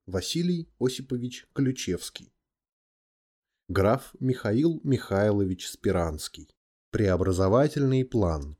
Василий Осипович Ключевский. Граф Михаил Михайлович Спиранский. Преобразовательный план.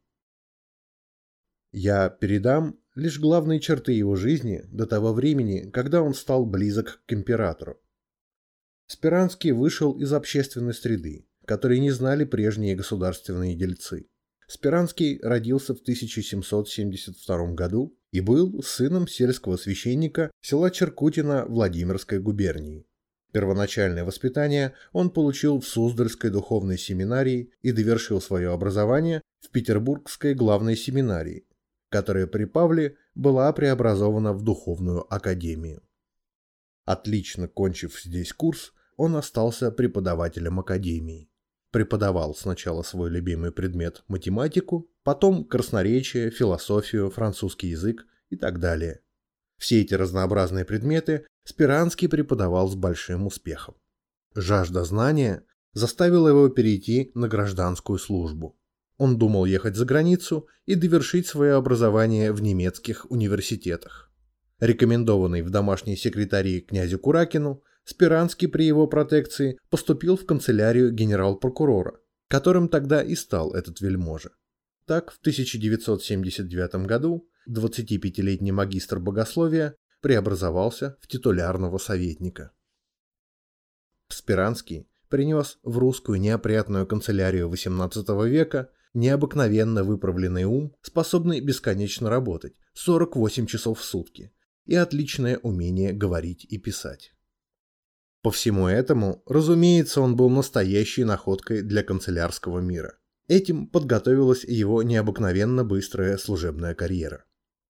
Я передам лишь главные черты его жизни до того времени, когда он стал близок к императору. Спиранский вышел из общественной среды, которой не знали прежние государственные дельцы. Спиранский родился в 1772 году и был сыном сельского священника села Черкутино Владимирской губернии. Первоначальное воспитание он получил в Суздальской духовной семинарии и довершил свое образование в Петербургской главной семинарии, которая при Павле была преобразована в духовную академию. Отлично кончив здесь курс, он остался преподавателем академии. Преподавал сначала свой любимый предмет математику, потом красноречие, философию, французский язык и так далее. Все эти разнообразные предметы Спиранский преподавал с большим успехом. Жажда знания заставила его перейти на гражданскую службу. Он думал ехать за границу и довершить свое образование в немецких университетах. Рекомендованный в домашние секретари князю Куракину, Спиранский при его протекции поступил в канцелярию генерал-прокурора, которым тогда и стал этот вельможа. Так, в 1979 году 25-летний магистр богословия преобразовался в титулярного советника. Спиранский принес в русскую неопрятную канцелярию XVIII века необыкновенно выправленный ум, способный бесконечно работать 48 часов в сутки, и отличное умение говорить и писать. По всему этому, разумеется, он был настоящей находкой для канцелярского мира. Этим подготовилась его необыкновенно быстрая служебная карьера.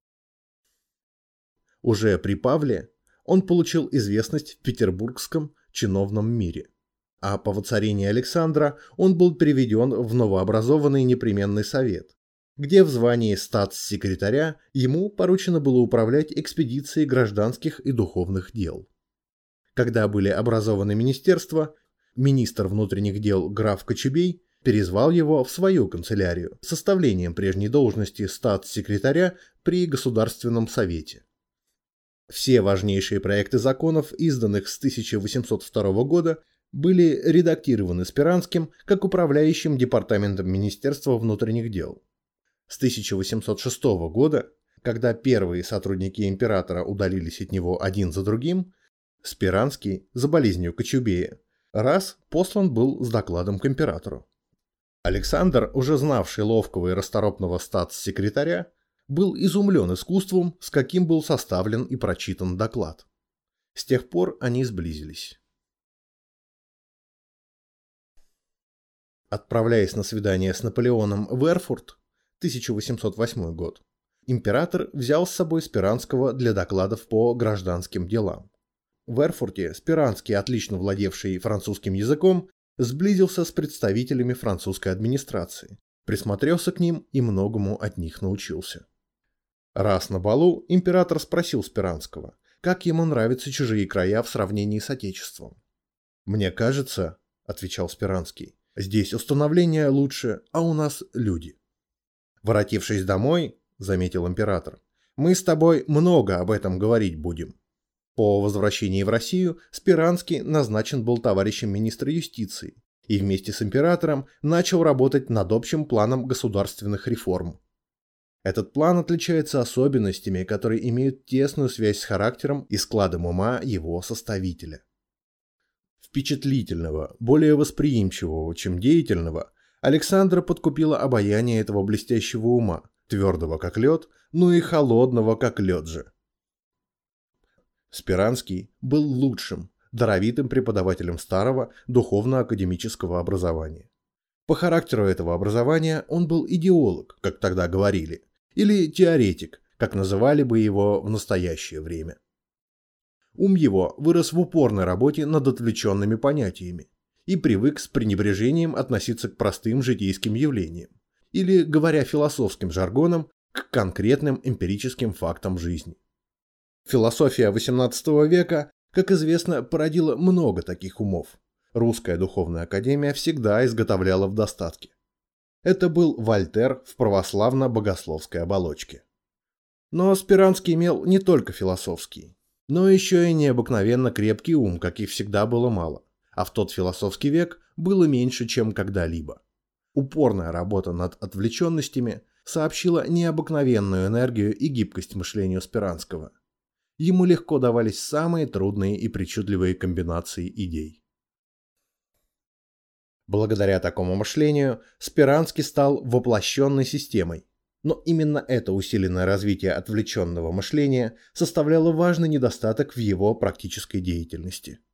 Уже при Павле он получил известность в петербургском чиновном мире, а по воцарении Александра он был переведен в новообразованный непременный совет, где в звании статс-секретаря ему поручено было управлять экспедицией гражданских и духовных дел. Когда были образованы министерства, министр внутренних дел граф Кочубей перезвал его в свою канцелярию с составлением прежней должности статс-секретаря при Государственном совете. Все важнейшие проекты законов, изданных с 1802 года, были редактированы Спиранским как управляющим департаментом Министерства внутренних дел. С 1806 года, когда первые сотрудники императора удалились от него один за другим, Спиранский, за болезнью Кочубея, раз послан был с докладом к императору. Александр, уже знавший ловкого и расторопного статс-секретаря, был изумлен искусством, с каким был составлен и прочитан доклад. С тех пор они сблизились. Отправляясь на свидание с Наполеоном в Эрфурт, 1808 год, император взял с собой Спиранского для докладов по гражданским делам. В Эрфурте Спиранский, отлично владевший французским языком, сблизился с представителями французской администрации, присмотрелся к ним и многому от них научился. Раз на балу император спросил Спиранского, как ему нравятся чужие края в сравнении с отечеством. «Мне кажется, — отвечал Спиранский, — здесь установление лучше, а у нас люди». «Воротившись домой, — заметил император, — мы с тобой много об этом говорить будем». По возвращении в Россию Спиранский назначен был товарищем министра юстиции и вместе с императором начал работать над общим планом государственных реформ. Этот план отличается особенностями, которые имеют тесную связь с характером и складом ума его составителя. Впечатлительного, более восприимчивого, чем деятельного, Александра подкупило обаяние этого блестящего ума, твердого как лед, но и холодного как лед же. Спиранский был лучшим, даровитым преподавателем старого духовно-академического образования. По характеру этого образования он был идеолог, как тогда говорили, или теоретик, как называли бы его в настоящее время. Ум его вырос в упорной работе над отвлеченными понятиями и привык с пренебрежением относиться к простым житейским явлениям, или, говоря философским жаргоном, к конкретным эмпирическим фактам жизни. Философия XVIII века, как известно, породила много таких умов. Русская духовная академия всегда изготовляла в достатке. Это был Вольтер в православно-богословской оболочке. Но Спиранский имел не только философские, Но еще и необыкновенно крепкий ум, каких всегда было мало, а в тот философский век было меньше, чем когда-либо. Упорная работа над отвлеченностями сообщила необыкновенную энергию и гибкость мышлению Спиранского. Ему легко давались самые трудные и причудливые комбинации идей. Благодаря такому мышлению Спиранский стал воплощенной системой. Но именно это усиленное развитие отвлеченного мышления составляло важный недостаток в его практической деятельности.